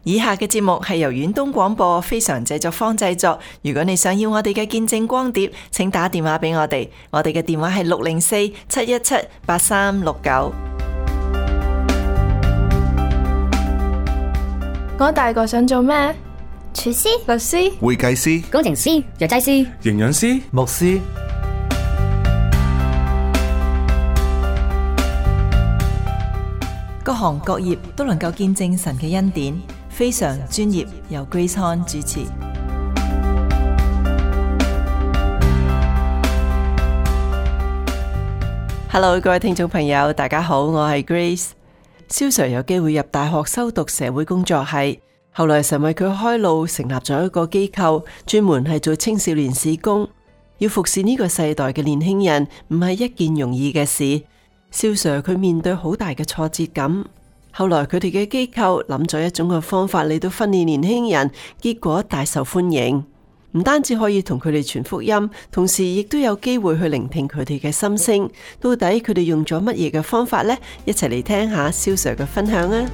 以下嘅節目係由遠東廣播非常製作坊製作。如果你想要我哋嘅見證光碟，請打電話俾我哋。我哋嘅電話係604-717-8369。 我大個想做咩？ 廚師、 律師、 會計師、 工程師、藥劑師、 營養師、 牧師。 各行各業都能夠見證神嘅恩典，非常專業，由 Grace Han 主持。Hello， 各位聽眾朋友，大家好，我係 Grace。蕭 Sir 有機會入大學修讀社會工作系，後來神為佢開路，成立咗一個機構，專門係做青少年事工。要服侍呢個世代嘅年輕人，唔係一件容易嘅事。蕭 Sir 佢面對好大嘅挫折感，後來佢哋嘅機構諗咗一種嘅方法嚟到訓練年輕人，結果大受歡迎。唔單止可以同佢哋傳福音，同時亦都有機會去聆聽佢哋嘅心聲。到底佢哋用咗乜嘢嘅方法呢？一齊嚟聽下蕭 Sir 嘅分享啊！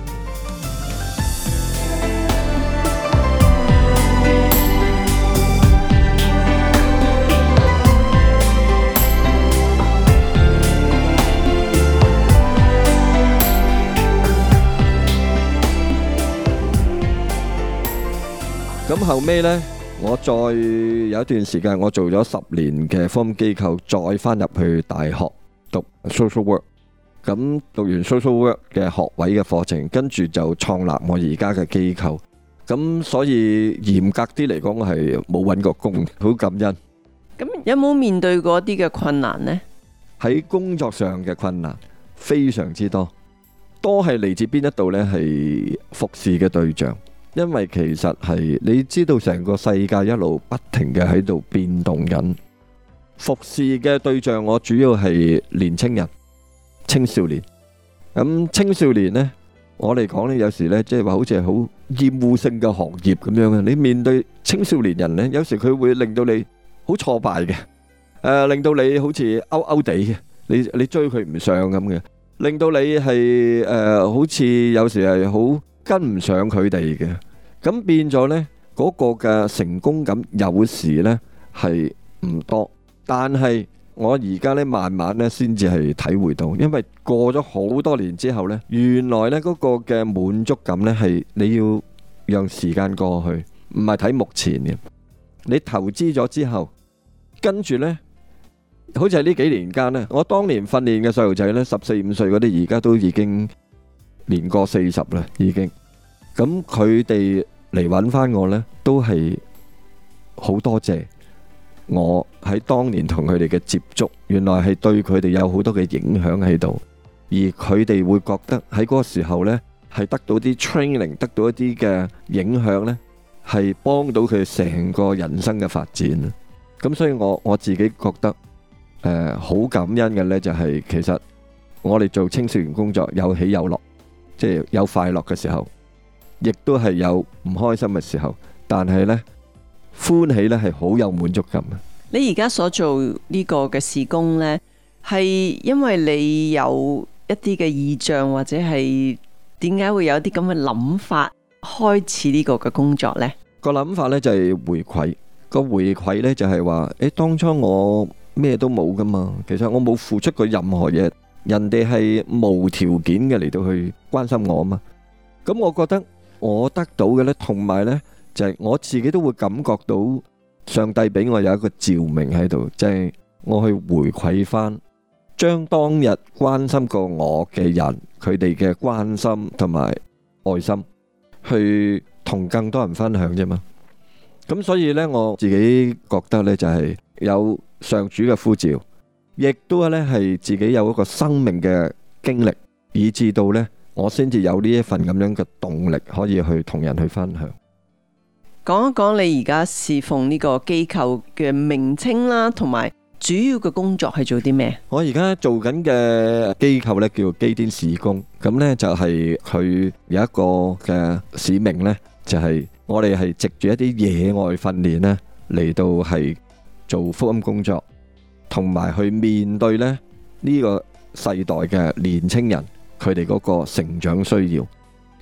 咁後尾呢，我再有一段時間，我做咗10年嘅福音機構，再返入去大學讀 social work。咁讀完 social work 嘅學位嘅課程，跟住就創立我而家嘅機構。咁所以嚴格啲嚟講，我係冇揾過工，好感恩。 咁有冇面對過啲嘅困難呢？ 喺工作上嘅困難非常之多，多係嚟自邊一度呢？係服侍嘅對象。因為其實係你知道成個世界一路不停嘅喺度變動緊，服侍嘅對象我主要係年青人、青少年。咁青少年呢，我嚟講呢，有時呢，即係話好似係好厭惡性嘅行業咁樣嘅。你面對青少年人呢，有時佢會令到你好挫敗嘅，令到你好似勾勾地嘅，你追佢唔上咁嘅，令到你係好似有時係好跟唔上佢哋嘅。咁變咗呢，嗰個嘅成功感有時呢係唔多，但係我而家呢慢慢呢先至係體會到，因為過咗好多年之後呢，原來呢嗰個嘅滿足感呢係你要讓時間過去，唔係睇目前嘅。你投資咗之後，跟住呢，好似係呢幾年間呢，我當年訓練嘅細路仔呢，14、15歲嗰啲，而家都已經年過40啦，已經。咁佢哋嚟揾翻我呢，都係好多謝我喺當年同佢哋嘅接觸，原來係對佢哋有好多嘅影響喺度，而佢哋會覺得喺嗰個時候呢，係得到啲 training， 得到一啲嘅影響呢，係幫到佢成個人生嘅發展。咁所以我自己覺得好感恩嘅呢，就係其實我哋做青少年工作有喜有樂，即係有快樂嘅時候，亦都係有唔開心嘅時候，但係呢，歡喜呢係好有滿足感。 你而家所做呢個嘅事工呢，係因為你有一啲嘅異象，或者係點解會有啲咁嘅諗法開始呢個嘅工作呢？ 個諗法呢就係回饋，個回饋呢就係話，當初我咩都冇噶嘛，其實我冇付出過任何嘢，人哋係無條件嘅嚟到去關心我啊嘛。咁我覺得我得到嘅呢，同埋呢，就係我自己都會感覺到上帝俾我有一個照明喺度，即係我去回饋翻，將當日關心過我嘅人，佢哋嘅關心同埋愛心，去同更多人分享啫嘛。咁所以呢，我自己覺得呢，就係有上主嘅呼召，亦都呢係自己有一個生命嘅經歷，以至到呢，我先至有呢一份咁樣嘅動力，可以去同人去分享。 講一講你而家侍奉呢個機構嘅名稱啦，同埋主要嘅工作係做啲咩？ 我而家做緊嘅機構呢，叫基甸事工，咁呢就係佢有一個嘅使命呢，就係我哋係藉住一啲野外訓練呢嚟到係做福音工作，同埋去面對呢個世代嘅年青人，佢哋嗰個成長需要。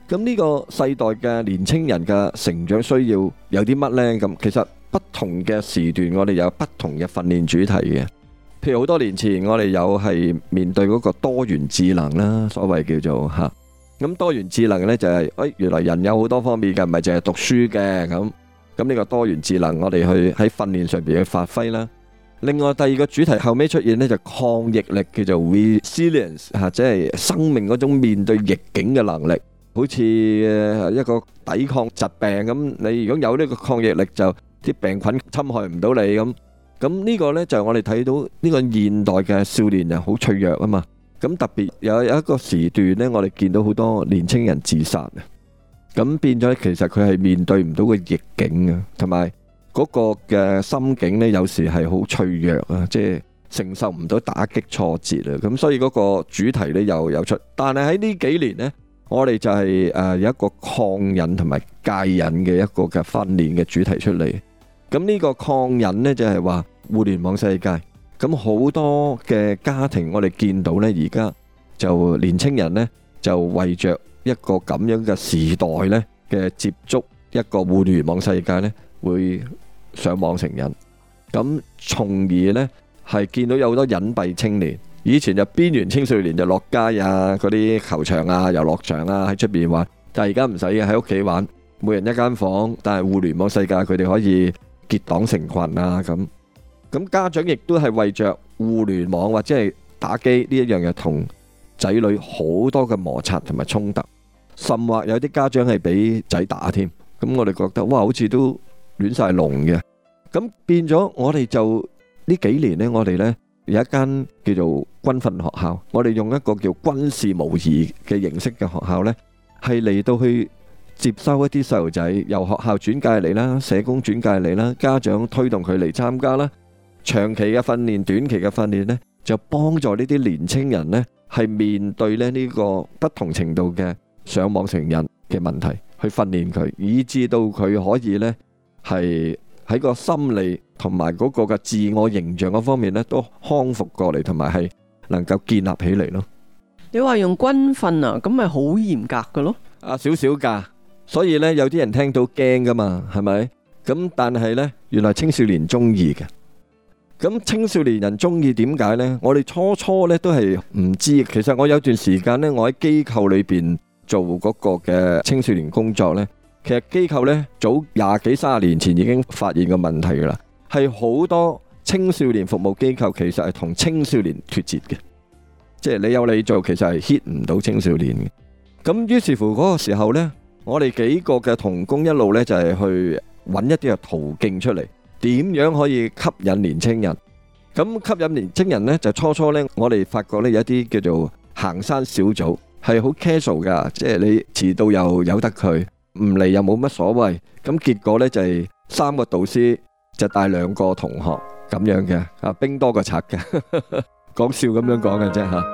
咁呢個世代嘅年青人嘅成長需要有啲乜呢？咁其實不同嘅時段，我哋有不同嘅訓練主題嘅。譬如好多年前，我哋有係面對嗰個多元智能啦，所謂叫做嚇。咁多元智能呢，就係，原來人有好多方面嘅，唔係淨係讀書嘅咁。咁呢個多元智能，我哋去喺訓練上邊去發揮啦。另外第二個主題後尾出現呢，就抗逆力，叫做 resilience 嚇，即係生命嗰種面對逆境嘅能力。好似一個抵抗疾病咁，你如果有呢個抗逆力，就啲病菌侵害唔到你咁。咁呢個呢，就係我哋睇到呢個現代嘅少年人好脆弱啊嘛。咁特別有一個時段呢，我哋見到好多年青人自殺啊。咁變咗其實佢係面對唔到個逆境啊，同埋嗰個嘅心境呢，有時係好脆弱啊，即係承受唔到打擊挫折啊。咁所以嗰個主題呢又有出，但係喺呢幾年呢，我哋就係有一個抗癮同埋戒癮嘅一個嘅訓練嘅主題出嚟。咁呢個抗癮呢，就係話互聯網世界。咁好多嘅家庭我哋見到呢，而家就年青人呢，就為着一個咁樣嘅時代呢嘅接觸一個互聯網世界呢，會上網成癮。咁從而呢，係見到有好多隱蔽青年。以前就邊緣青少年就落街啊，嗰啲球場啊、遊樂場啊喺出邊玩，但係而家唔使嘅，喺屋企玩，每人一間房，但係互聯網世界佢哋可以結黨成群啊咁。咁家長亦都係為着互聯網或者係打機呢一樣嘢，同仔女好多嘅摩擦同埋衝突，甚或有啲家長係俾仔打添。咁我哋覺得哇，好似都亂晒龍嘅。咁變咗我哋就呢幾年呢，我哋呢有一間叫做軍訓學校，我哋用一個叫軍事模擬嘅形式嘅學校呢，係嚟到去接收一啲細路仔，由學校轉介嚟啦，社工轉介嚟啦，家長推動佢嚟參加啦。長期嘅訓練、短期嘅訓練呢，就幫助呢啲年青人呢，係面對呢個不同程度嘅上網成癮嘅問題，去訓練佢，以至到佢可以呢，係喺個心理同埋嗰個嘅自我形象嗰方面呢，都康復過嚟，同埋係能夠建立起嚟咯。 你話用軍訓啊，咁咪好嚴格㗎咯？ 少少㗎，所以呢，有啲人聽到驚㗎嘛，係咪？咁但係呢，原來青少年中意嘅。咁青少年人中意點解呢？我哋初呢都係唔知。其實我有段時間呢，我喺機構裏邊做嗰個嘅青少年工作呢。其實機構呢，早20幾30年前已經發現個問題㗎啦，係好多青少年服務機構其實係同青少年脫節嘅，即係你有你做，其實係 hit 唔到青少年嘅。咁於是乎嗰個時候呢，我哋幾個嘅同工一路呢，就係去揾一啲嘅途徑出嚟。點樣可以吸引年青人？咁吸引年青人呢，就初呢，我哋發覺呢，有一啲叫做行山小組，係好 casual 噶，即係你遲到又由得佢，唔嚟又冇乜所謂。咁結果呢，就係3個導師就帶2個同學咁樣嘅，啊兵多過賊嘅，講笑咁樣講嘅啫吓。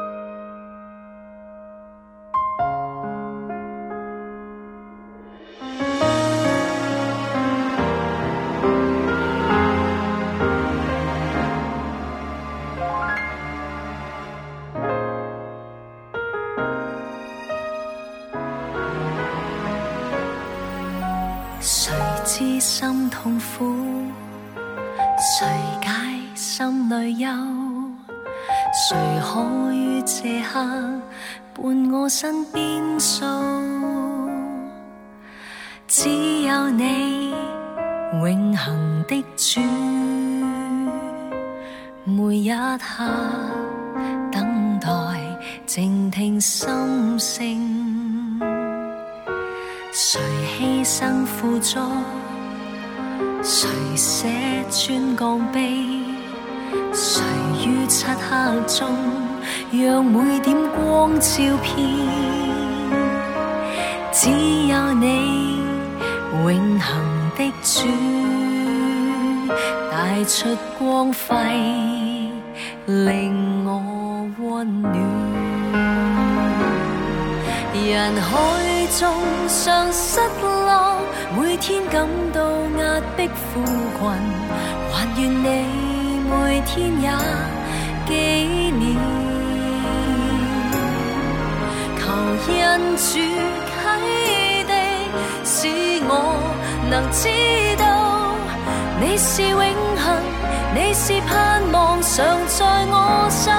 誰知心痛苦，誰解心裏憂，誰可於這刻伴我身邊訴，只有你永恆的主，每一刻等待靜聽心聲，誰犧牲付出，誰捨尊降卑，誰於漆黑中讓每點光照遍，只有你永恆的主帶出光輝，令我溫暖。人海中常失落，每天感到壓迫苦困，還願你每天也紀念，求恩主啟使我能知道你是永恆，你是盼望常在我心。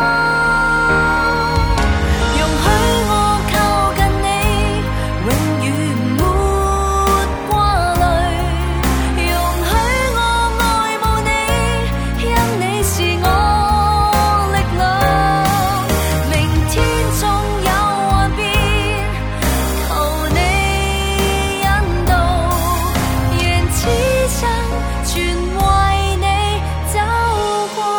容許我靠近你，永遠沒掛慮，容許我愛慕你，因你是我力量。明天縱有幻變，求你引導，願此生全為你走過。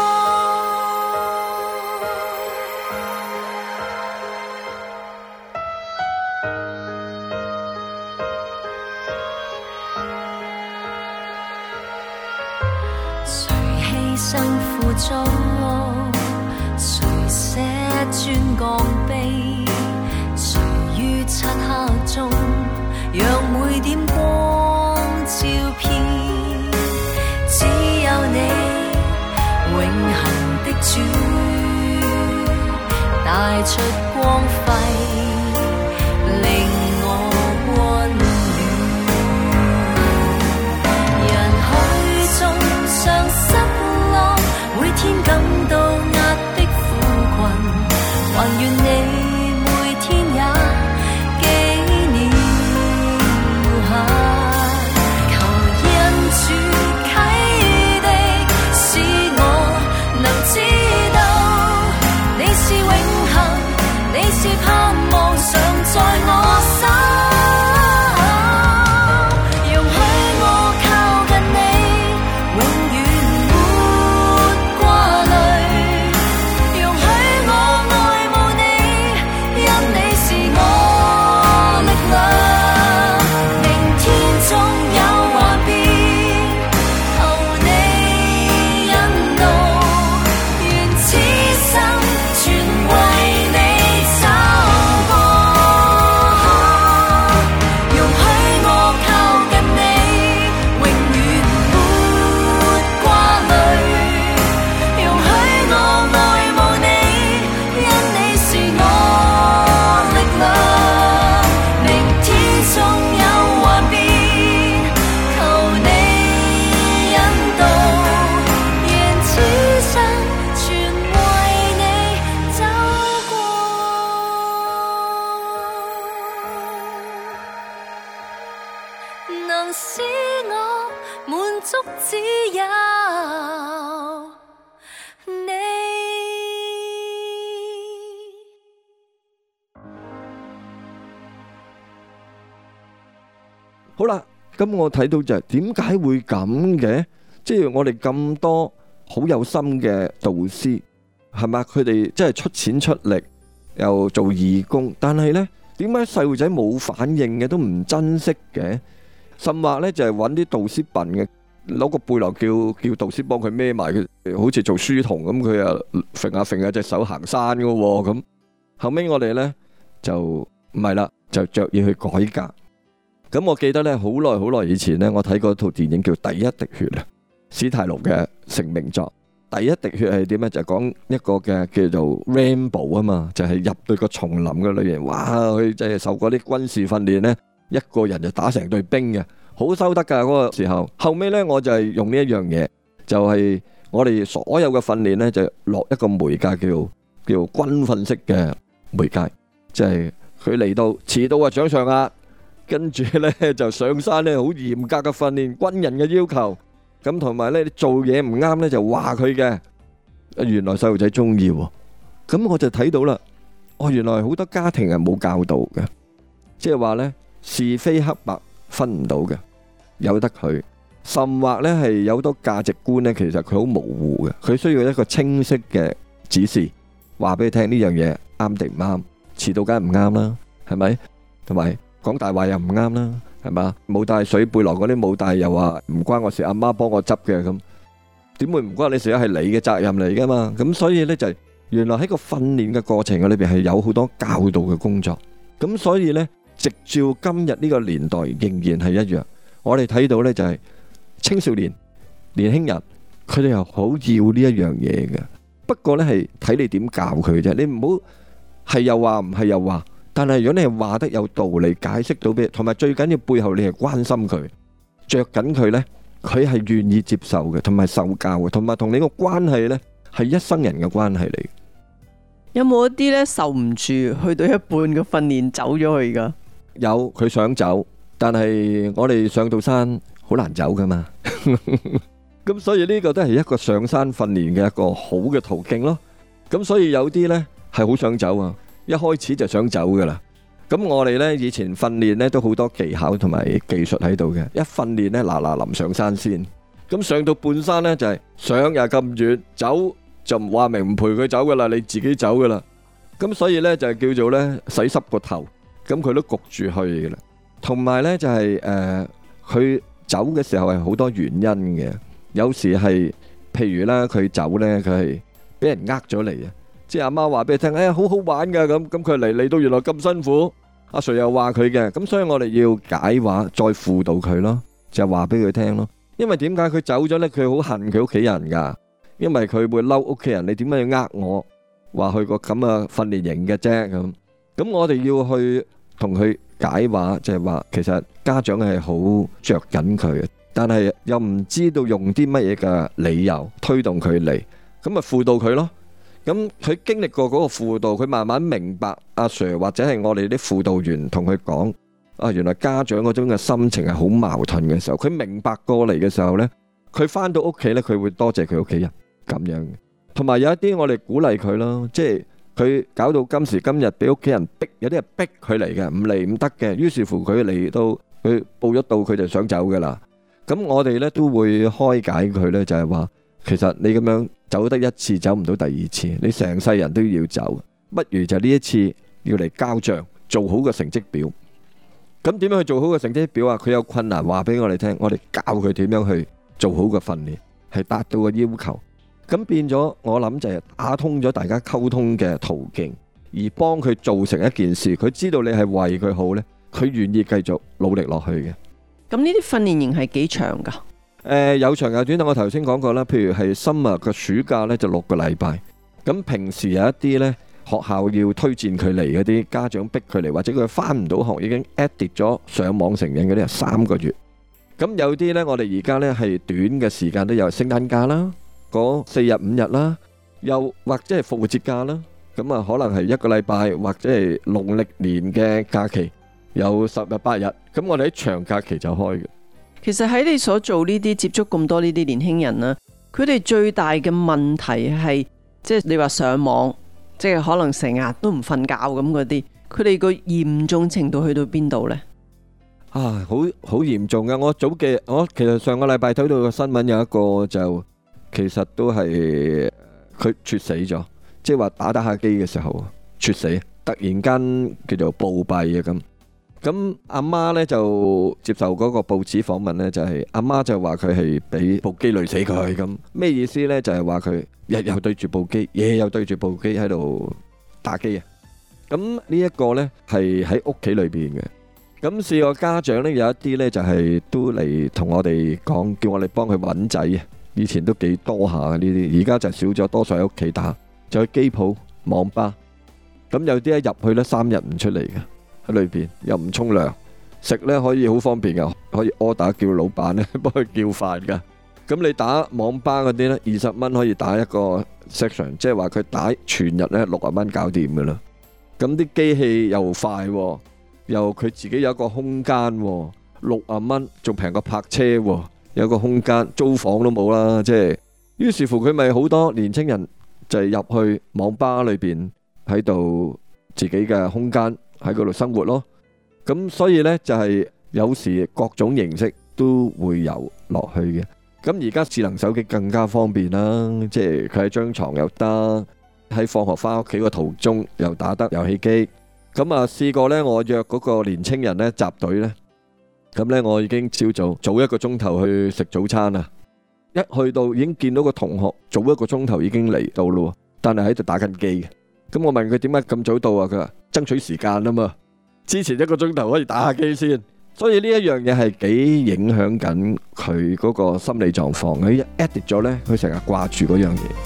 誰犧牲付出，誰捨尊降卑，誰於漆黑中讓每點光照遍。只有你永恆的主，帶出光輝，令我溫暖。人海中常失落，每天感到壓迫苦困，還願你每天也紀念下。求恩主啟迪，使我能知道你是永恆，你是盼望常在我心。容許我靠近你，永遠沒掛慮，容許我愛慕你，因你是我力量。明天縱有幻變，求你引導，願此生全為你走過。容許我靠近你，永遠沒掛慮，容許我愛慕你，因你是我力量。明天縱有幻變，求你引導，願此生全為你走過。能使我滿足只有你。 好啦，咁我睇到就係點解會咁嘅？即係我哋咁多好有心嘅導師，係嘛？佢哋真係出錢出力，又做義工，但係呢，點解細路仔冇反應嘅，都唔珍惜嘅？甚或呢，就係揾啲導師笨嘅，攞個背囊叫導師幫佢孭埋佢，好似做書童咁，佢又揈下揈下隻手行山噶喎咁。後尾我哋呢，就唔係啦，就着意去改革。咁我記得咧，好耐以前咧，我睇過一套電影叫《第一滴血》啊，史泰龍嘅成名作。第一滴血係點咧？就係講一個嘅叫做 Rambo 啊嘛，就係入到個叢林嘅裏邊，哇！佢真係受過啲軍事訓練咧，一個人就打成隊兵嘅，好收得噶嗰個時候。後尾咧，我就係用呢一樣嘢，就係我哋所有嘅訓練咧，就落一個媒介叫軍訓式嘅媒介，即係佢嚟到遲到啊掌上壓。跟住呢，就上山呢，好嚴格嘅訓練，軍人嘅要求。咁同埋呢，你做嘢唔啱呢，就話佢嘅。原來細路仔中意喎。咁我就睇到啦。原來好多家庭係冇教導嘅，即係話呢，是非黑白分唔到嘅，由得佢。甚或呢，係有好多價值觀呢，其實佢好模糊嘅，佢需要一個清晰嘅指示，話俾你聽呢樣嘢啱定唔啱，遲到梗係唔啱啦，係咪？同埋講大話又唔啱啦，係嘛？冇帶水背囊嗰啲冇帶，又話唔關我事，阿媽幫我執嘅咁，點會唔關你事啊？係你嘅責任嚟噶嘛？咁所以呢，就係原來喺個訓練嘅過程嘅裏邊係有好多教導嘅工作。咁所以呢，直照今日呢個年代仍然係一樣。我哋睇到呢，就係青少年、年輕人，佢哋又好要呢一樣嘢嘅。不過呢，係睇你點教佢啫。你唔好係又話唔係又話。 但係如果你係話得有道理，解釋到俾，同埋最緊要背後你係關心佢，着緊佢呢，佢係願意接受嘅，同埋受教嘅，同埋同你個關係呢係一生人嘅關係嚟。 有冇一啲呢受唔住，去到一半嘅訓練走咗去噶？ 有，佢想走，但係我哋上到山好難走噶嘛。咁所以呢個都係一個上山訓練嘅一個好嘅途徑咯。咁所以有啲呢係好想走啊，一開始就想走噶啦。咁我哋呢以前訓練呢都好多技巧同埋技術喺度嘅。一訓練呢嗱臨上山先，咁上到半山呢就係上又咁遠，走就唔話明唔陪佢走噶啦，你自己走噶啦。咁所以呢就係叫做呢洗濕個頭，咁佢都焗住去噶啦。同埋呢就係佢走嘅時候係好多原因嘅。有時係譬如啦，佢走呢，佢係俾人呃咗嚟啊！即係阿媽話俾佢聽，哎呀好好玩噶咁，佢嚟到原來咁辛苦，阿 Sir 又話佢嘅，咁所以我哋要解話，再輔導佢咯，就話俾佢聽咯。因為點解佢走咗呢？佢好恨佢屋企人噶，因為佢會嬲屋企人，你點解要呃我？話去個咁嘅訓練營嘅啫咁。咁我哋要去同佢解話，就係話其實家長係好着緊佢嘅。但係又唔知道用啲乜嘢嘅理由推動佢嚟，咁咪輔導佢咯。咁佢經歷過嗰個輔導，佢慢慢明白阿 Sir 或者係我哋啲輔導員同佢講，啊原來家長嗰種嘅心情係好矛盾嘅時候，佢明白過嚟嘅時候呢，佢返到屋企呢，佢會多謝佢屋企人咁樣嘅。同埋有一啲我哋鼓勵佢咯，即係佢搞到今時今日俾屋企人逼，有啲係逼佢嚟嘅，唔嚟唔得嘅。於是乎佢嚟到佢報咗到，佢就想走噶啦。咁我哋呢都會開解佢呢，就係話其實你咁樣走得一次，走唔到第二次，你成世人都要走，不如就呢一次要嚟交賬，做好個成績表。咁點樣去做好個成績表啊？佢有困難話俾我哋聽，我哋教佢點樣去做好個訓練，係達到個要求。咁變咗我諗就係打通咗大家溝通嘅途徑，而幫佢做成一件事，佢知道你係為佢好呢，佢願意繼續努力落去嘅。 咁呢啲訓練營係幾長噶？ 有長有短，我頭先講過啦。譬如係summer嘅暑假呢，就6個禮拜。咁平時有一啲呢，學校要推薦佢嚟嗰啲，家長逼佢嚟，或者佢返唔到學已經 edit 咗上網成癮嗰啲係3個月。咁有啲呢，我哋而家呢係短嘅時間都有聖誕假啦，嗰4日5日啦，又或者係復活節假啦。咁啊，可能係1個禮拜，或者係農曆年嘅假期。有10日8日，咁我哋喺長假期就開嘅。 其實喺你所做呢啲接觸咁多呢啲年輕人啦，佢哋最大嘅問題係，即係你話上網，即係可能成日都唔瞓覺咁嗰啲，佢哋個嚴重程度去到邊度呢？ 啊，好嚴重㗎！我其實上個禮拜睇到個新聞，有一個就其實都係佢猝死咗，即係話打下機嘅時候猝死，突然間叫做暴斃啊咁。咁阿媽呢就接受嗰個報紙訪問呢，就係阿媽就話佢係俾部機累死佢咁。咩意思呢？就係話佢日又對住部機，夜又對住部機喺度打機啊。咁呢一個呢係喺屋企裏邊嘅。咁試過家長呢，有一啲呢就係都嚟同我哋講，叫我哋幫佢揾仔啊。以前都幾多下呢啲，而家就少咗，多數喺屋企打，就去機鋪、網吧。咁有啲一入去呢3日唔出嚟嘅。喺裏邊又唔沖涼，食呢可以好方便噶，可以 order 叫老闆呢幫佢叫飯噶。咁你打網吧嗰啲呢，20蚊可以打一個 section， 即係話佢打全日呢60蚊搞掂噶啦。咁啲機器又快，又佢自己有一個空間，60蚊仲平過泊車，有個空間租房都冇啦。即係於是乎佢咪好多年青人就係入去網吧裏邊喺度自己嘅空間。喺嗰度生活咯，咁所以呢，就係有時各種形式都會有落去嘅。咁而家智能手機更加方便啦，即係佢喺張床又得，喺放學翻屋企個途中又打得遊戲機。咁啊試過呢，我約嗰個年青人呢集隊呢，咁呢，我已經朝早1個鐘頭去食早餐啦。一去到已經見到個同學早1個鐘頭已經嚟到咯，但係喺度打緊機嘅。咁我問佢點解咁早到啊？佢話爭取時間啊嘛，之前1個鐘頭可以打下機先，所以呢一樣嘢係幾影響緊佢嗰個心理狀況。佢一 edit 咗呢，佢成日掛住嗰樣嘢。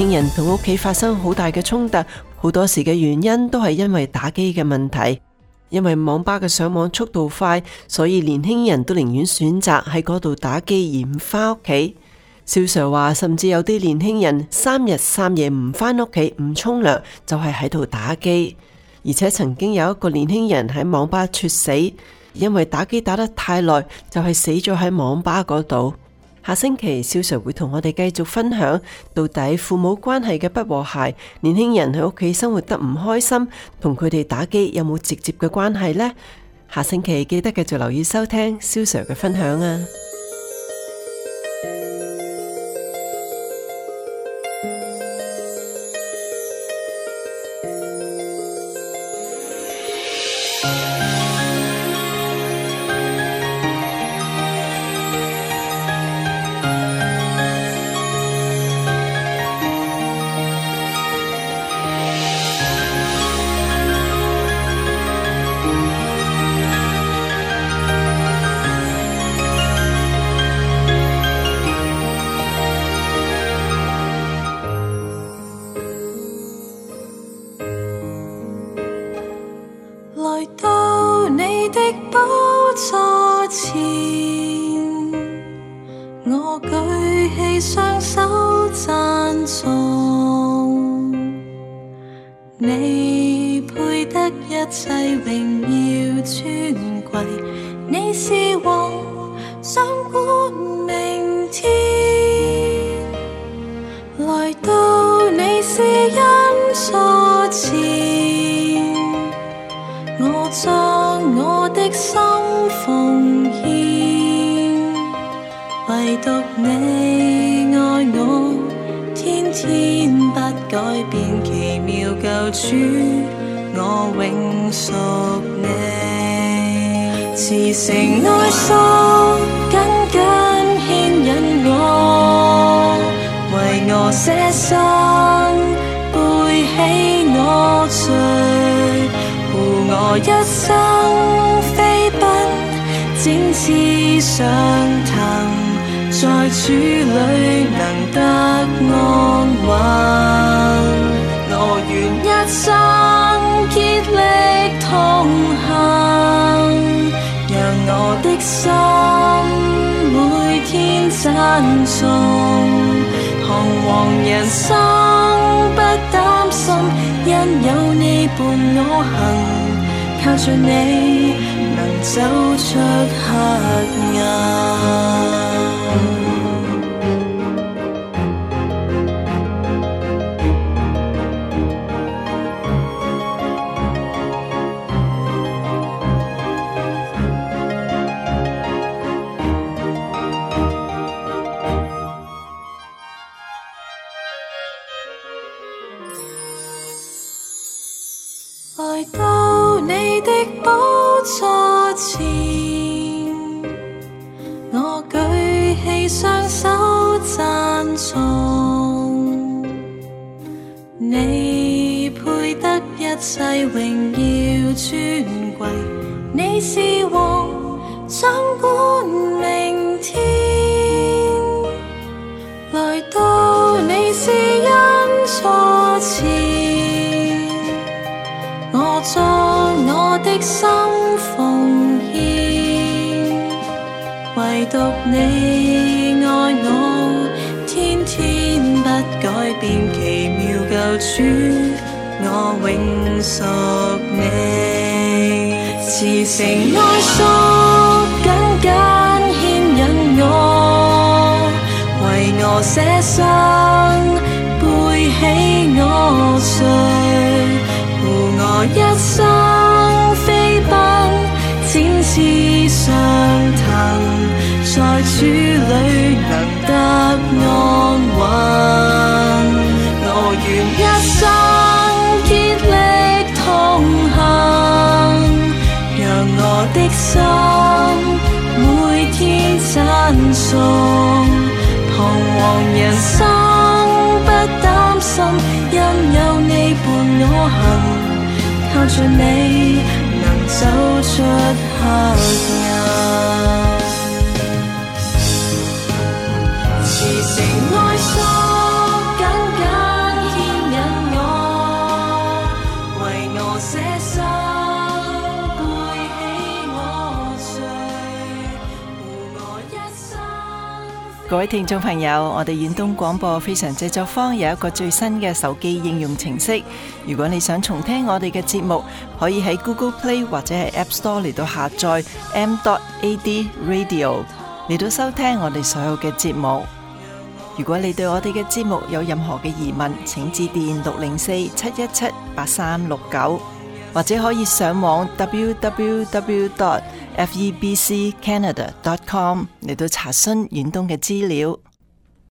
輕人同屋企發生好大嘅衝突，好多時嘅原因都係因為打機嘅問題。因為網吧嘅上網速度快，所以年輕人都寧願選擇喺嗰度打機而唔返屋企。蕭 Sir 話，甚至有啲年輕人3日3夜唔返屋企唔沖涼，就係喺度打機。而且曾經有一個年輕人喺網吧猝死，因為打機打得太耐，就係死咗喺網吧嗰度。下星期蕭 Sir 會同我哋繼續分享，到底父母關係嘅不和諧，年輕人喺屋企生活得唔開心，同佢哋打機有冇直接嘅關係呢？下星期記得繼續留意收聽蕭 Sir 嘅分享啊！ 來到你的寶座前，我舉起雙手讚頌，你配得一切榮耀尊貴，你是王掌管明天，來到你施恩座前，我將我的心奉獻，唯獨你愛我，天天不改變，奇妙救主，我永屬你。慈繩愛索緊緊牽引我，為我捨身，背起我罪，我一生飛奔，展翅上騰，在主裏能得安穩。我願一生竭力同行，讓我的心每天讚頌，彷徨人生不擔心，因有你伴我行，靠着你能走出黑暗。來到你的寶座前，我舉起雙手讚頌，你配得一切榮耀尊貴，你是王掌管明天，來到你施恩座前，我將我的心奉獻，唯獨你愛我，天天不改變，奇妙救主，我永屬你。慈繩愛索緊緊牽引我，為我捨身，背起我罪，我一生飛奔，展翅上騰，在主裏能得安穩。我願一生竭力同行，讓我的心每天讚頌，彷徨人生不擔心，因有你伴我行，靠着你能走出黑暗。慈繩愛索緊緊何捨身背起我誰護我一生。 各位聽眾朋友，我哋遠東廣播非常製作坊有一個最新嘅手機應用程式，如果你想重聽我哋嘅節目，可以喺 Google Play 或者係 App Store 嚟到下載 m.ad radio 嚟到收聽我哋所有嘅節目。如果你對我哋嘅節目有任何嘅疑問，請致電604-717-8369，或者可以上網 www.febccanada.com 嚟到查詢遠東嘅資料。